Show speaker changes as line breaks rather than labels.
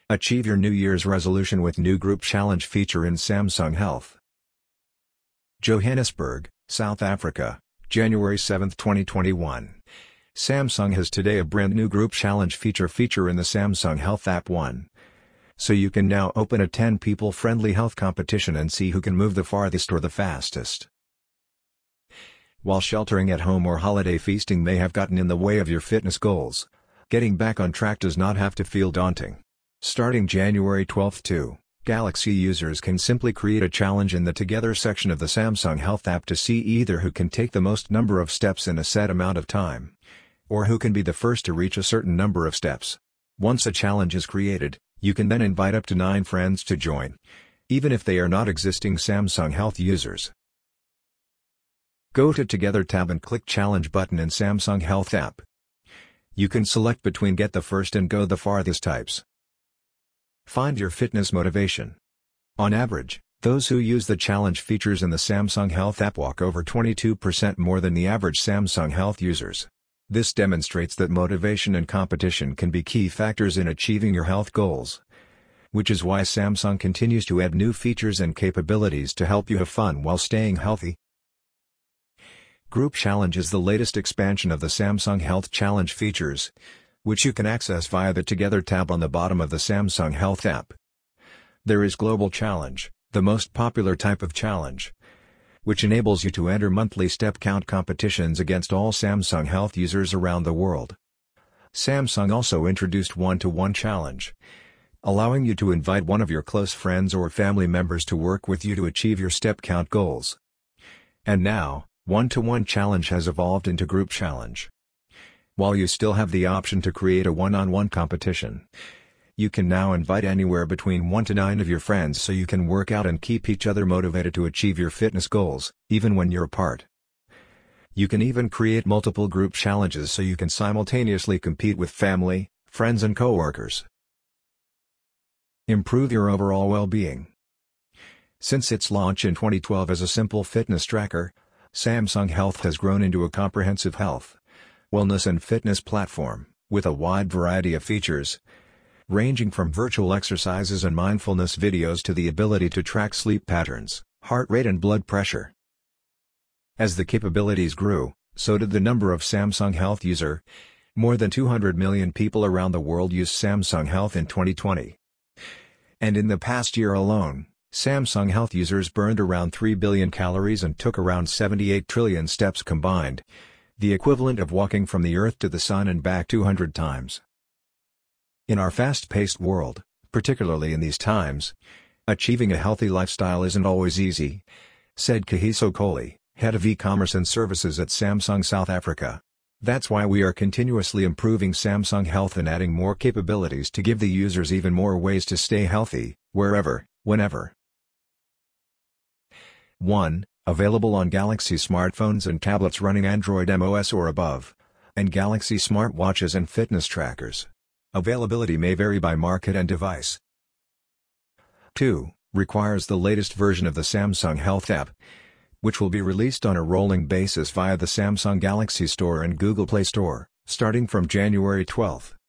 Achieve your New Year's resolution with new group challenge feature in Samsung Health. Johannesburg, South Africa, January 7, 2021. Samsung has today a brand new group challenge feature in the Samsung Health app One. So you can now open a 10-people friendly health competition and see who can move the farthest or the fastest. While sheltering at home or holiday feasting may have gotten in the way of your fitness goals, getting back on track does not have to feel daunting. Starting January 12, Galaxy users can simply create a challenge in the Together section of the Samsung Health app to see either who can take the most number of steps in a set amount of time, or who can be the first to reach a certain number of steps. Once a challenge is created, you can then invite up to 9 friends to join, even if they are not existing Samsung Health users. Go to Together tab and click Challenge button in Samsung Health app. You can select between Get the First and Go the Farthest types. Find your fitness motivation. On average, those who use the challenge features in the Samsung Health app walk over 22% more than the average Samsung Health users. This demonstrates that motivation and competition can be key factors in achieving your health goals. Which is why Samsung continues to add new features and capabilities to help you have fun while staying healthy. Group Challenge is the latest expansion of the Samsung Health Challenge features, which you can access via the Together tab on the bottom of the Samsung Health app. There is Global Challenge, the most popular type of challenge, which enables you to enter monthly step count competitions against all Samsung Health users around the world. Samsung also introduced One-to-One Challenge, allowing you to invite one of your close friends or family members to work with you to achieve your step count goals. And now, One-to-One Challenge has evolved into Group Challenge. While you still have the option to create a one-on-one competition, you can now invite anywhere between 1 to 9 of your friends so you can work out and keep each other motivated to achieve your fitness goals, even when you're apart. You can even create multiple group challenges so you can simultaneously compete with family, friends and coworkers. Improve your overall well-being. Since its launch in 2012 as a simple fitness tracker, Samsung Health has grown into a comprehensive health, wellness and fitness platform, with a wide variety of features, ranging from virtual exercises and mindfulness videos to the ability to track sleep patterns, heart rate and blood pressure. As the capabilities grew, so did the number of Samsung Health users. More than 200 million people around the world used Samsung Health in 2020. And in the past year alone, Samsung Health users burned around 3 billion calories and took around 78 trillion steps combined, the equivalent of walking from the Earth to the Sun and back 200 times. In our fast-paced world, particularly in these times, achieving a healthy lifestyle isn't always easy, said Kahiso Kohli, head of e-commerce and services at Samsung South Africa. That's why we are continuously improving Samsung Health and adding more capabilities to give the users even more ways to stay healthy, wherever, whenever. 1. Available on Galaxy smartphones and tablets running Android MOS or above, and Galaxy smartwatches and fitness trackers. Availability may vary by market and device. 2. Requires the latest version of the Samsung Health app, which will be released on a rolling basis via the Samsung Galaxy Store and Google Play Store, starting from January 12.